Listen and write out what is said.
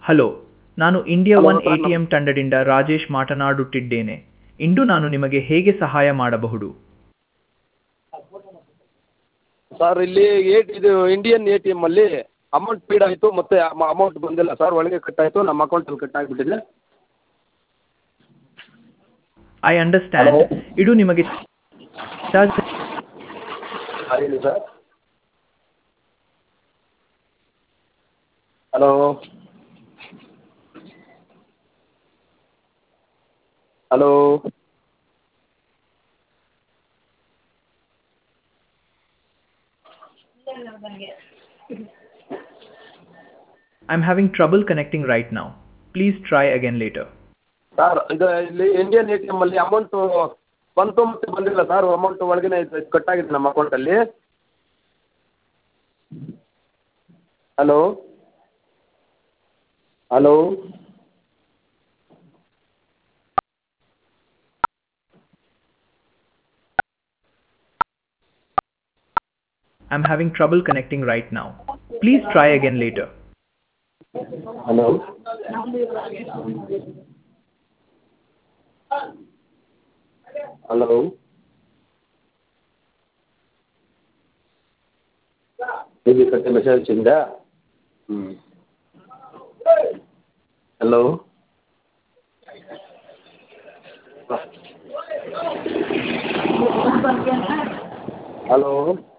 Hello, ನಾನು India hello one A sir T M ತಂಡದಿಂದ ರಾಜೇಶ್ ಮಾತನಾಡುತ್ತಿದ್ದೇನೆ. ಇಂದು ನಾನು ನಿಮಗೆ ಹೇಗೆ ಸಹಾಯ ಮಾಡಬಹುದು? ಸರ್ ಇಲ್ಲಿ ಇದು ಇಂಡಿಯನ್ ಎ ಟಿ ಎಮ್ಮಲ್ಲಿ ಅಮೌಂಟ್ ಪೀಡ್ ಆಯಿತು ಮತ್ತು ಅಮೌಂಟ್ ಬಂದಿಲ್ಲ ಸರ್, ಒಳಗೆ ಕಟ್ಟಾಯಿತು, ನಮ್ಮ ಅಕೌಂಟಲ್ಲಿ ಕಟ್ಟಾಗಿಬಿಟ್ಟಿದೆ. I hello understand. ಇದು ನಿಮಗೆ ಹೇಳಿ sir. Hello hello I'm having trouble connecting right now. Please try again later. Sir ಇದು ಇಲ್ಲಿ ಇಂಡಿಯನ್ ಎ ಟಿ ಎಮ್ಮಲ್ಲಿ ಅಮೌಂಟು ಬಂತು ಮತ್ತು ಬಂದಿಲ್ಲ ಸರ್, ಅಮೌಂಟ್ ಒಳಗೇ ಇದು ಕಟ್ಟಾಗಿದೆ ನಮ್ಮ ಅಕೌಂಟಲ್ಲಿ. Hello hello I'm having trouble connecting right now. Please try again later. Hello hello ఇది కట్టే మెసేజ్ వచ్చిందా? Hello hello